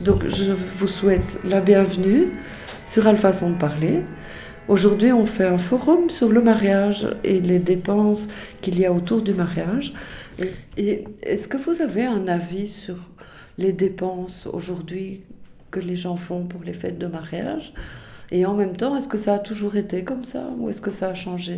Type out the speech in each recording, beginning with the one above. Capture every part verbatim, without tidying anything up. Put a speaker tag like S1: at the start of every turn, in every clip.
S1: Donc je vous souhaite la bienvenue sur Alpha Son de Parler. Aujourd'hui on fait un forum sur le mariage et les dépenses qu'il y a autour du mariage. Et est-ce que vous avez un avis sur les dépenses aujourd'hui que les gens font pour les fêtes de mariage? Et en même temps, est-ce que ça a toujours été comme ça ou est-ce que ça a changé?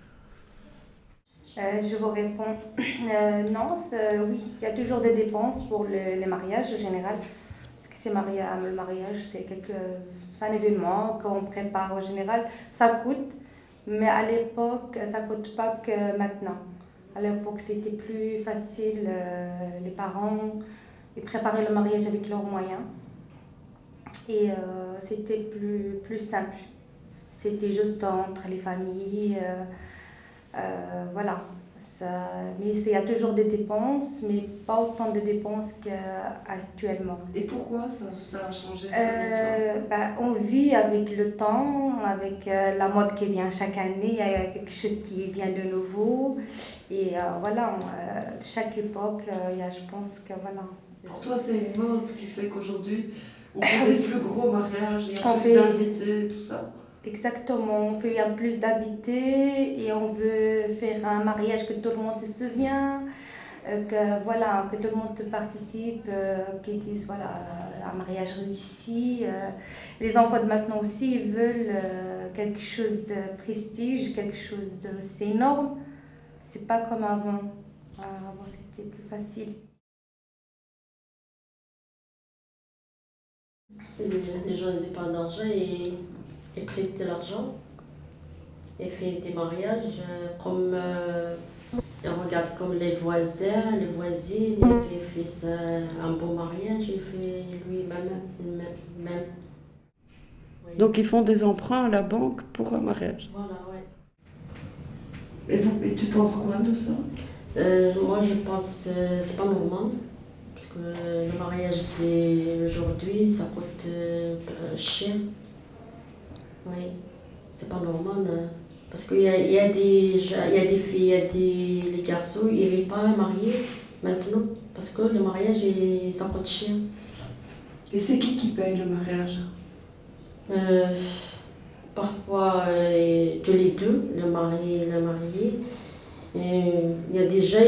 S2: Euh, je vous réponds, euh, non, oui, il y a toujours des dépenses pour le, les mariages en général, parce que c'est maria- le mariage, c'est, quelque, c'est un événement qu'on prépare en général, ça coûte, mais à l'époque, ça ne coûte pas que maintenant. À l'époque, c'était plus facile, euh, les parents, ils préparaient le mariage avec leurs moyens, et euh, c'était plus, plus simple. C'était juste entre les familles. Euh, Euh, voilà, ça, mais il y a toujours des dépenses, mais pas autant de dépenses qu'actuellement.
S1: Et pourquoi ça, ça a changé
S2: euh, bah, On vit avec le temps, avec euh, la mode qui vient chaque année, il y a quelque chose qui vient de nouveau. Et euh, voilà, euh, chaque époque, euh, il y a, je pense que voilà.
S1: Pour toi, c'est une mode qui fait qu'aujourd'hui, on fait des plus gros mariages, il y a
S2: on
S1: plus
S2: fait...
S1: d'invités, tout ça.
S2: Exactement, on fait bien plus d'invités et on veut faire un mariage que tout le monde se souvient, euh, que, voilà, que tout le monde participe, euh, qu'ils disent voilà, un mariage réussi. Euh. Les enfants de maintenant aussi ils veulent euh, quelque chose de prestige, quelque chose de c'est énorme. C'est pas comme avant. Euh, avant c'était plus facile.
S3: Les gens n'étaient pas d'argent et, et prêtaient l'argent et fait des mariages comme euh, et regarde comme les voisins, les voisines, qui fait ça, un beau mariage, il fait lui-même. Même.
S1: Oui. Donc ils font des emprunts à la banque pour un mariage.
S3: Voilà, ouais.
S1: Et, vous, et tu penses quoi de ça?
S3: euh, Moi je pense que euh, c'est pas normal. Parce que le mariage d'aujourd'hui, ça coûte euh, cher. Oui, c'est pas normal. Hein. Parce qu'il y a, il y, a des, il y a des filles, il y a des les garçons, ils ne veulent pas marier maintenant. Parce que le mariage, ça coûte cher.
S1: Et c'est qui qui paye le mariage?
S3: euh, Parfois, euh, tous les deux, le marié et la mariée. Et il y a déjà...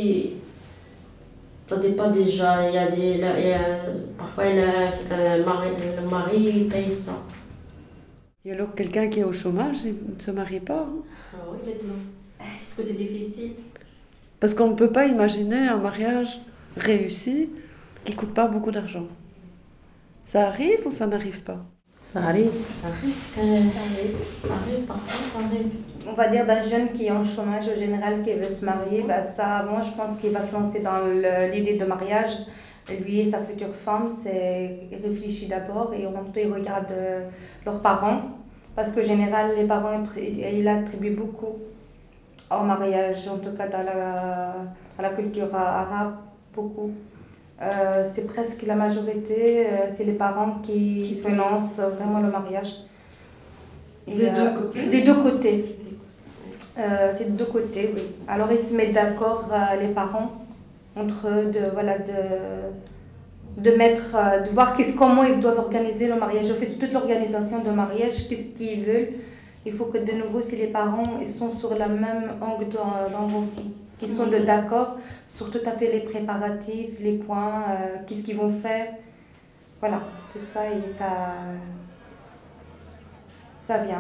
S3: Ça dépend déjà, il y a des, il y a, parfois il y a, euh, mari, le mari paye ça.
S1: Et alors quelqu'un qui est au chômage, il ne se marie pas hein?
S3: Ah oui, maintenant. Est-ce que c'est difficile?
S1: Parce qu'on ne peut pas imaginer un mariage réussi qui ne coûte pas beaucoup d'argent. Ça arrive ou ça n'arrive pas?
S3: Ça arrive, ça arrive, ça arrive, ça arrive, parfois ça arrive.
S2: On va dire d'un jeune qui est en chômage au général, qui veut se marier, bah ça, moi je pense qu'il va se lancer dans le, l'idée de mariage. Lui et sa future femme, c'est réfléchir d'abord et en même temps ils regardent euh, leurs parents. Parce qu'au général, les parents ils attribuent beaucoup au mariage, en tout cas dans la, dans la culture arabe, beaucoup. Euh, c'est presque la majorité, euh, c'est les parents qui, qui financent vraiment le mariage.
S1: Et des, euh, deux côtés.
S2: des deux côtés. Euh, c'est de deux côtés, oui. Alors ils se mettent d'accord, euh, les parents, entre eux, de, voilà, de, de, mettre, euh, de voir qu'est-ce, comment ils doivent organiser le mariage. En fait, toute l'organisation de mariage, qu'est-ce qu'ils veulent. Il faut que de nouveau, si les parents ils sont sur la même angle d'envoi aussi, qu'ils sont de d'accord sur tout à fait les préparatifs, les points, euh, qu'est-ce qu'ils vont faire. Voilà, tout ça, et ça, ça vient.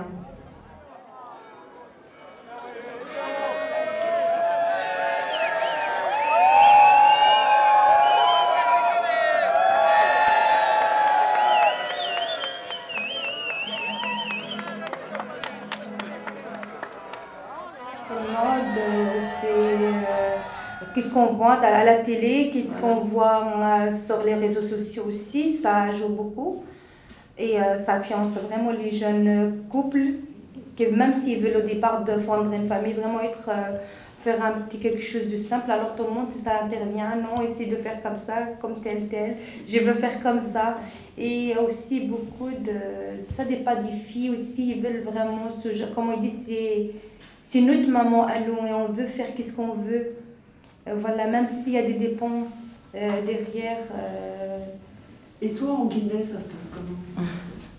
S2: Qu'est-ce qu'on voit à la télé, qu'est-ce qu'on voit sur les réseaux sociaux aussi, ça joue beaucoup. Et euh, ça influence vraiment les jeunes couples, qui même s'ils veulent au départ de fonder une famille, vraiment être, euh, faire un petit quelque chose de simple, alors tout le monde ça intervient, non, essayer de faire comme ça, comme tel, tel, je veux faire comme ça. Et aussi beaucoup de, ça dépend des filles aussi, ils veulent vraiment ce genre, comme on dit, c'est, c'est notre maman à nous et on veut faire qu'est-ce qu'on veut. Voilà, même s'il y a des dépenses euh, derrière, euh,
S1: Et toi, en Guinée, ça se passe comment?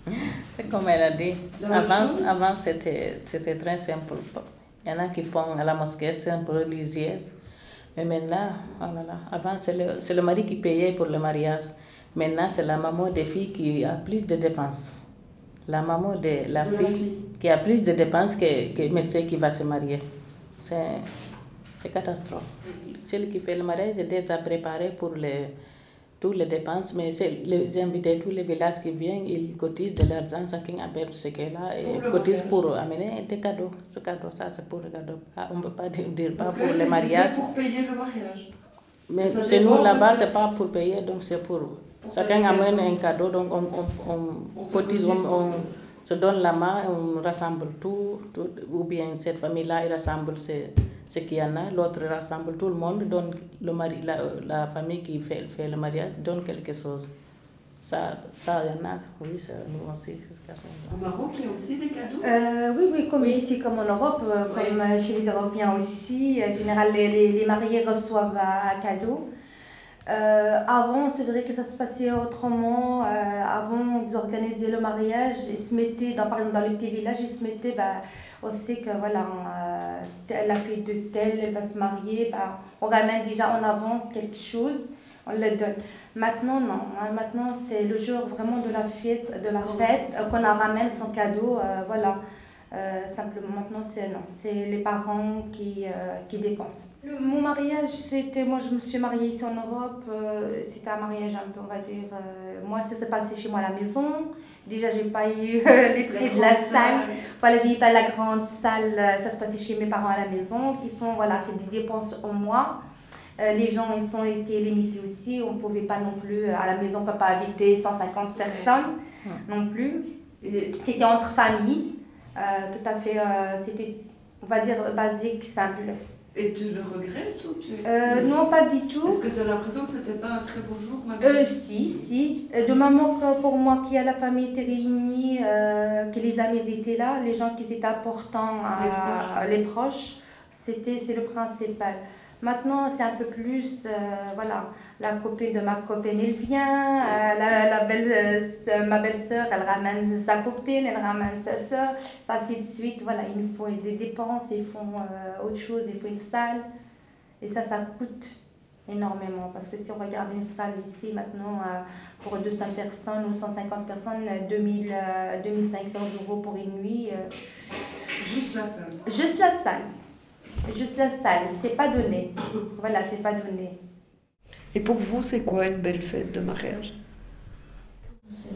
S4: C'est comme elle a dit.
S1: La même
S4: Avant,
S1: chose?
S4: avant c'était, c'était très simple. Il y en a qui font à la mosquée, c'est un peu religieuse. Mais maintenant, oh là là, avant, c'est le, c'est le mari qui payait pour le mariage. Maintenant, c'est la maman des filles qui a plus de dépenses. La maman de la,
S1: De
S4: fille,
S1: la fille
S4: qui a plus de dépenses que, que monsieur qui va se marier. C'est, c'est catastrophe. Celui qui fait le mariage est déjà préparé pour les, toutes les dépenses, mais c'est les invités, tous les villages qui viennent, ils cotisent de l'argent, chacun appelle ce qu'il a et cotisent pour amener des cadeaux. Ce cadeau, ça, c'est pour le cadeau. Ah, on ne peut pas dire, dire pas
S1: Parce
S4: pour
S1: que
S4: le mariage.
S1: C'est pour payer le mariage.
S4: Mais
S1: Ça
S4: chez
S1: dépend
S4: nous, là-bas,
S1: peut-être.
S4: c'est pas pour payer, donc c'est pour.
S1: Pour
S4: Chacun
S1: faire le
S4: amène
S1: cadeau.
S4: un cadeau, donc on, on, on,
S1: On se
S4: cotise,
S1: cotise.
S4: on, on se donne la main, on rassemble tout, tout ou bien cette famille-là, il rassemble ce, ce qu'il y en a, l'autre rassemble tout le monde, donne le mari, la, la famille qui fait, fait le mariage, donne quelque chose. Ça, ça, il y en a, oui, ça, nous aussi, jusqu'à présent.
S1: Au Maroc, il y a aussi des cadeaux?
S2: Euh, oui, oui, comme ici, comme en Europe, euh, comme euh, chez les Européens aussi. En général, les, les, les mariés reçoivent un, un cadeau. Euh, avant, c'est vrai que ça se passait autrement. Euh, avant d'organiser le mariage, ils se mettaient, dans, par exemple dans les petits villages, ils se mettaient, bah, on sait que voilà, euh, la fille de telle, elle va se marier, bah, on ramène déjà en avance quelque chose, on le donne. Maintenant, non. Maintenant, c'est le jour vraiment de la fête, de la fête euh, qu'on ramène son cadeau, euh, voilà. Euh, simplement, maintenant, c'est non, c'est les parents qui, euh, qui dépensent. Le, mon mariage, c'était, moi, je me suis mariée ici en Europe, euh, c'était un mariage un peu, on va dire, euh, moi, ça s'est passé chez moi à la maison. Déjà, j'ai pas eu euh, les traits de la salle. Voilà, j'ai eu pas la grande salle, euh, ça se passait chez mes parents à la maison, qui font, voilà, c'est des dépenses au mois. Euh, les gens, ils ont été limités aussi, on ne pouvait pas non plus, à la maison, on ne peut pas inviter cent cinquante personnes
S4: Ouais.
S2: non plus.
S1: Et
S2: C'était entre familles. Euh, tout à fait, euh, c'était, on va dire, basique, simple.
S1: Et tu le regrettes ou tu...
S2: Euh, non, pas du tout.
S1: Est-ce que tu as l'impression que c'était pas un très beau jour malgré
S2: Euh, si, si. Euh, De moment que pour moi, que la famille était réunie, euh, que les amis étaient là, les gens qui étaient importants,
S1: Les
S2: euh,
S1: proches.
S2: les proches, c'était, c'est le principal. Maintenant, c'est un peu plus, euh, voilà, la copine de ma copine, elle vient, euh, la, la belle, euh, ma belle-sœur, elle ramène sa copine, elle ramène sa sœur, ça c'est de suite, voilà, il faut des dépenses, ils font euh, autre chose, il faut une salle, et ça, ça coûte énormément, parce que si on regarde une salle ici, maintenant, euh, pour deux cents personnes ou cent cinquante personnes, deux mille, euh, deux mille cinq cents euros pour une nuit, euh,
S1: Juste la salle.
S2: juste la salle. Juste la salle, c'est pas donné. Voilà, c'est pas donné.
S1: Et pour vous, c'est quoi une belle fête de mariage?
S3: C'est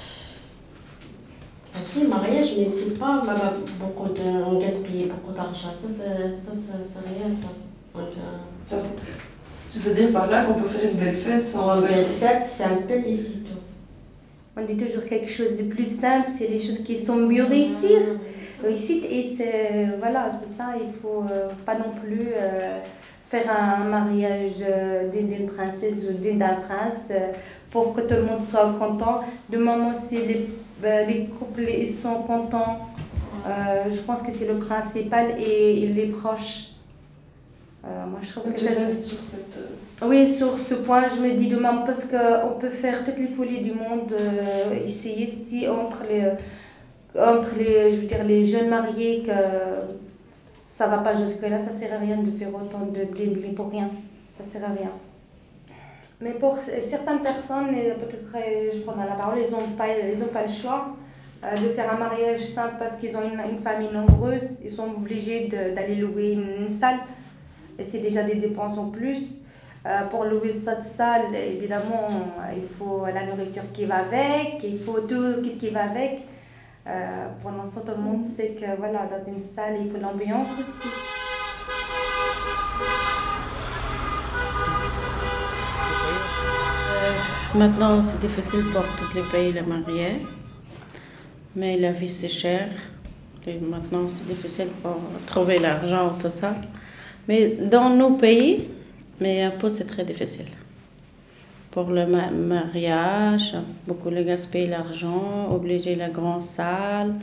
S3: un peu mariage, mais c'est pas bah, bah, beaucoup de, on gaspille beaucoup d'argent. Ça, c'est, ça, ça, c'est rien, ça. Donc, euh,
S1: Ça, tu veux dire par là qu'on peut faire une belle fête sans
S3: pour une
S1: faire-
S3: belle fête, c'est un peu ici tout.
S2: On dit toujours quelque chose de plus simple, c'est les choses qui sont mieux réussir. Réussite, et c'est, voilà, c'est ça, il faut euh, pas non plus euh, faire un mariage euh, d'une, d'une princesse ou d'une- d'un prince euh, pour que tout le monde soit content. De moment, si les, euh, les couples ils sont contents, euh, je pense que c'est le principal, et, et les proches. Euh, moi, je trouve
S1: Donc
S2: que
S1: tu
S2: ça,
S1: restes sur cette... euh,
S2: oui, sur ce point, je me dis demain, parce qu'on peut faire toutes les folies du monde, euh, essayer si entre les, entre les, je veux dire, les jeunes mariés, que ça va pas jusque-là, ça sert à rien de faire autant de bling pour rien, ça sert à rien. Mais pour certaines personnes, et peut-être euh, je prendrai la parole, ils n'ont pas, ils ont pas le choix euh, de faire un mariage simple parce qu'ils ont une, une famille nombreuse, ils sont obligés de- d'aller louer une, une salle, et c'est déjà des dépenses en plus. Euh, pour louer cette salle, évidemment, il faut la nourriture qui va avec, il faut tout ce qui va avec. Euh, pour l'instant, tout le monde sait que voilà, dans une salle, il faut l'ambiance aussi.
S5: Euh, Maintenant, c'est difficile pour tous les pays le marier, mais la vie c'est cher. Et maintenant, c'est difficile pour trouver l'argent, tout ça. Mais dans nos pays, mais un peu c'est très difficile. Pour le ma- mariage, beaucoup de gaspillent l'argent, obliger la grande salle.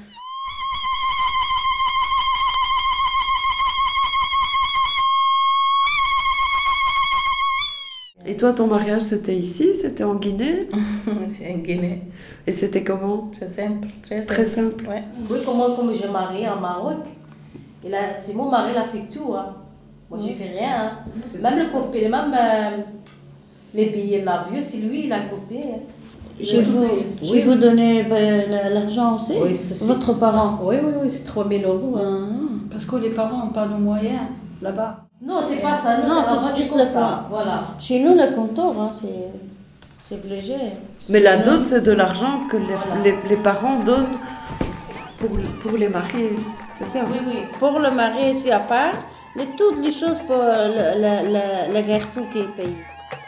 S1: Et toi, ton mariage, c'était ici? C'était en Guinée?
S4: C'est en Guinée.
S1: Et c'était comment?
S4: C'est simple, très simple.
S1: Très simple.
S4: Ouais.
S3: Oui, comment comme j'ai marié en Maroc. Et là, c'est mon mari, il a fait tout. Hein. Moi, j'ai fait rien. Hein. Même le copier, même euh, les billets de l'avion, c'est lui, il a copié. Hein.
S5: Je vous,
S3: Oui.
S5: je vous donnais ben, l'argent aussi,
S3: Oui, c'est-
S5: votre parent.
S3: Oui, oui, oui, c'est trois mille euros. Hein.
S5: Ah.
S6: Parce que les parents n'ont pas de moyens là-bas.
S3: Non, c'est pas ça.
S5: Non,
S3: Non,
S5: c'est
S3: c'est
S5: juste
S3: comme
S5: le
S3: ça.
S5: temps.
S3: Voilà.
S5: Chez nous, le compteur, hein, c'est, c'est obligé.
S1: Mais la
S5: Sinon-
S1: dot, c'est de l'argent que les,
S3: Voilà.
S1: les, les parents donnent pour, pour les marier. C'est ça?
S3: Oui, oui.
S5: Pour le mari, c'est à part, mais toutes les choses pour le, le, le, le garçon qui est payé.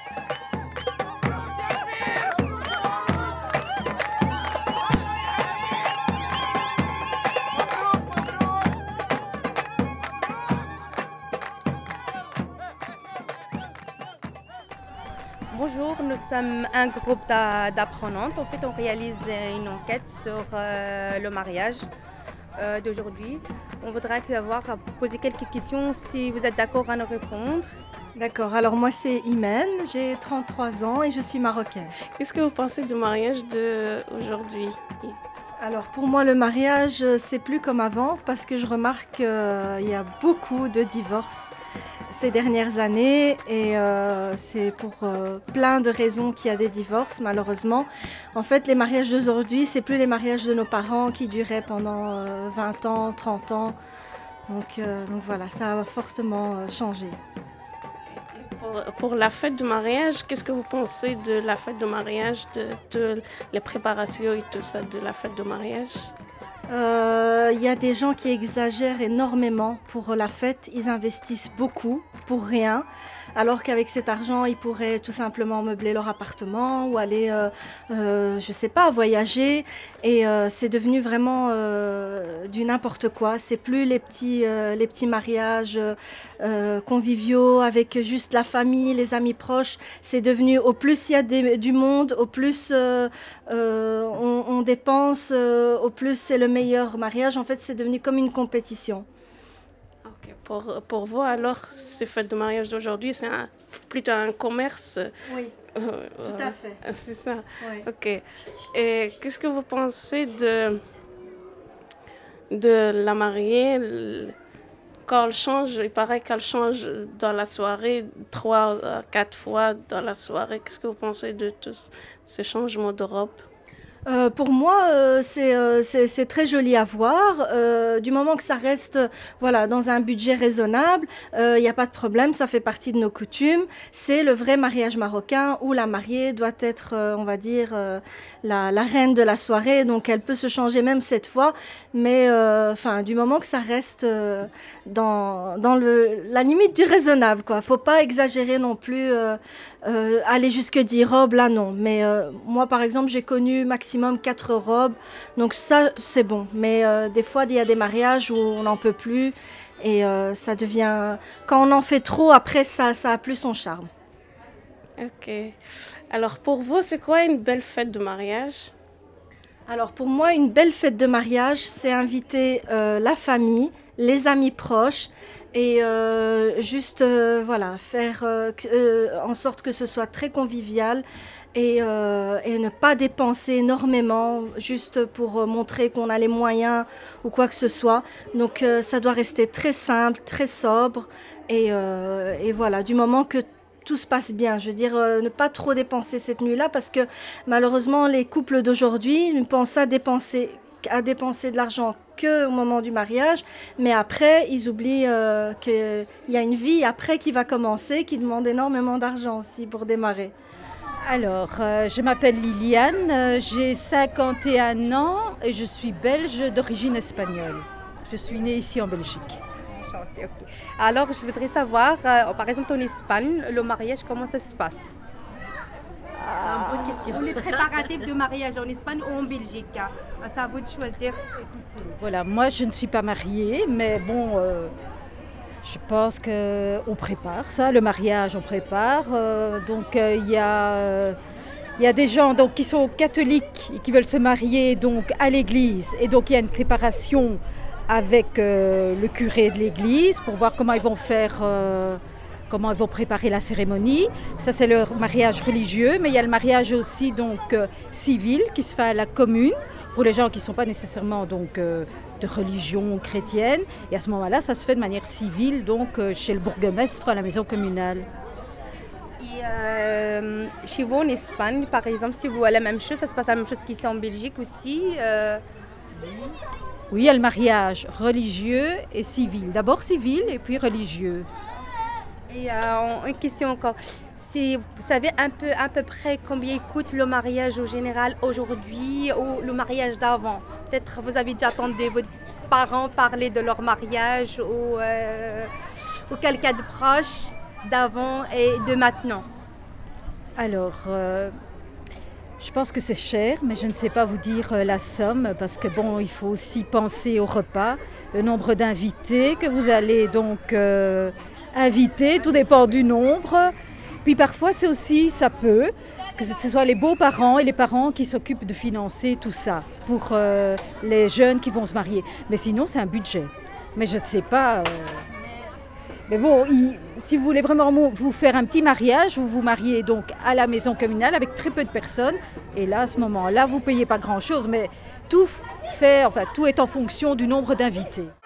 S7: Bonjour, nous sommes un groupe d'a- d'apprenantes. En fait, on réalise une enquête sur euh, le mariage euh, d'aujourd'hui. On voudrait savoir, poser quelques questions, si vous êtes d'accord à nous répondre.
S8: D'accord, alors moi c'est Imen, j'ai trente-trois ans et je suis marocaine.
S9: Qu'est-ce que vous pensez du mariage d'aujourd'hui?
S8: Alors pour moi le mariage c'est plus comme avant parce que je remarque qu'il y a beaucoup de divorces ces dernières années et euh, c'est pour euh, plein de raisons qu'il y a des divorces malheureusement. En fait les mariages d'aujourd'hui c'est plus les mariages de nos parents qui duraient pendant euh, vingt ans, trente ans. Donc, euh, donc voilà, ça a fortement euh, changé.
S9: Pour, pour la fête du mariage, qu'est-ce que vous pensez de la fête du mariage, de, de les préparations et tout ça de la fête du mariage?
S8: Il euh, y a des gens qui exagèrent énormément pour la fête, ils investissent beaucoup pour rien, alors qu'avec cet argent, ils pourraient tout simplement meubler leur appartement ou aller, euh, euh, je sais pas, voyager. Et euh, c'est devenu vraiment euh, du n'importe quoi. C'est plus les petits, euh, les petits mariages euh, conviviaux avec juste la famille, les amis proches. C'est devenu, au plus il y a des, du monde, au plus euh, euh, on, on dépense, euh, au plus c'est le meilleur mariage. En fait, c'est devenu comme une compétition.
S9: Okay. Pour, pour vous, alors, ces fêtes de mariage d'aujourd'hui, c'est un, plutôt un commerce?
S8: Oui,
S9: euh,
S8: tout à fait.
S9: C'est ça.
S8: Oui.
S9: Ok. Et qu'est-ce que vous pensez de, de la mariée quand elle change? Il paraît qu'elle change dans la soirée, trois, quatre fois dans la soirée. Qu'est-ce que vous pensez de tous ces changements de robe?
S8: Euh, pour moi, euh, c'est, euh, c'est, c'est très joli à voir. Euh, du moment que ça reste euh, voilà, dans un budget raisonnable, il euh, n'y a pas de problème, ça fait partie de nos coutumes. C'est le vrai mariage marocain où la mariée doit être, euh, on va dire, euh, la, la reine de la soirée. Donc elle peut se changer même cette fois, mais euh, du moment que ça reste euh, dans, dans le, la limite du raisonnable. Il ne faut pas exagérer non plus, euh, euh, aller jusque dix robes, là non. Mais euh, moi, par exemple, j'ai connu maximum maximum quatre robes, donc ça c'est bon, mais euh, des fois il y a des mariages où on n'en peut plus et euh, ça devient, quand on en fait trop après ça, ça a plus son charme.
S9: Ok, alors pour vous c'est quoi une belle fête de mariage?
S8: Alors pour moi une belle fête de mariage c'est inviter euh, la famille, les amis proches et euh, juste euh, voilà, faire euh, euh, en sorte que ce soit très convivial. Et, euh, et ne pas dépenser énormément juste pour montrer qu'on a les moyens ou quoi que ce soit. Donc euh, ça doit rester très simple, très sobre et, euh, et voilà, du moment que tout se passe bien. Je veux dire, euh, ne pas trop dépenser cette nuit-là parce que malheureusement les couples d'aujourd'hui ne pensent à dépenser, à dépenser de l'argent qu'au moment du mariage, mais après ils oublient euh, qu'il y a une vie après qui va commencer, qui demande énormément d'argent aussi pour démarrer.
S10: Alors, euh, je m'appelle Liliane, euh, j'ai cinquante et un ans et je suis belge d'origine espagnole. Je suis née ici en Belgique.
S7: Enchantée, ok. Alors, je voudrais savoir, euh, par exemple en Espagne, le mariage, comment ça se passe?
S10: Ah.
S7: C'est une bonne question. Les préparatifs de mariage en Espagne ou en Belgique? C'est à vous de choisir.
S10: Voilà, moi je ne suis pas mariée, mais bon... Euh, Je pense qu'on prépare ça, le mariage on prépare. Euh, donc il euh, y, euh, y a des gens donc, qui sont catholiques et qui veulent se marier donc, à l'église. Et donc il y a une préparation avec euh, le curé de l'église pour voir comment ils vont faire euh, comment ils vont préparer la cérémonie. Ça, c'est le mariage religieux, mais il y a le mariage aussi donc euh, civil qui se fait à la commune pour les gens qui ne sont pas nécessairement donc euh, de religion chrétienne. Et à ce moment-là, ça se fait de manière civile, donc euh, chez le bourgmestre à la maison communale.
S7: Et euh, chez vous en Espagne, par exemple, si vous voyez la même chose, ça se passe la même chose qu'ici en Belgique aussi euh...
S10: Oui, il y a le mariage religieux et civil. D'abord civil et puis religieux.
S7: Et euh, une question encore. Si vous savez un peu, à peu près combien coûte le mariage au général aujourd'hui ou le mariage d'avant? Peut-être vous avez déjà entendu vos parents parler de leur mariage ou, euh, ou quelqu'un de proche d'avant et de maintenant.
S10: Alors, euh, je pense que c'est cher, mais je ne sais pas vous dire euh, la somme parce que bon, il faut aussi penser au repas, le nombre d'invités que vous allez donc euh, inviter, tout dépend du nombre. Puis parfois, c'est aussi, ça peut, que ce soit les beaux-parents et les parents qui s'occupent de financer tout ça pour euh, les jeunes qui vont se marier. Mais sinon, c'est un budget. Mais je ne sais pas. Euh... Mais bon, il, si vous voulez vraiment vous faire un petit mariage, vous vous mariez donc à la maison communale avec très peu de personnes. Et là, à ce moment-là, vous ne payez pas grand-chose. Mais tout, fait, enfin, tout est en fonction du nombre d'invités.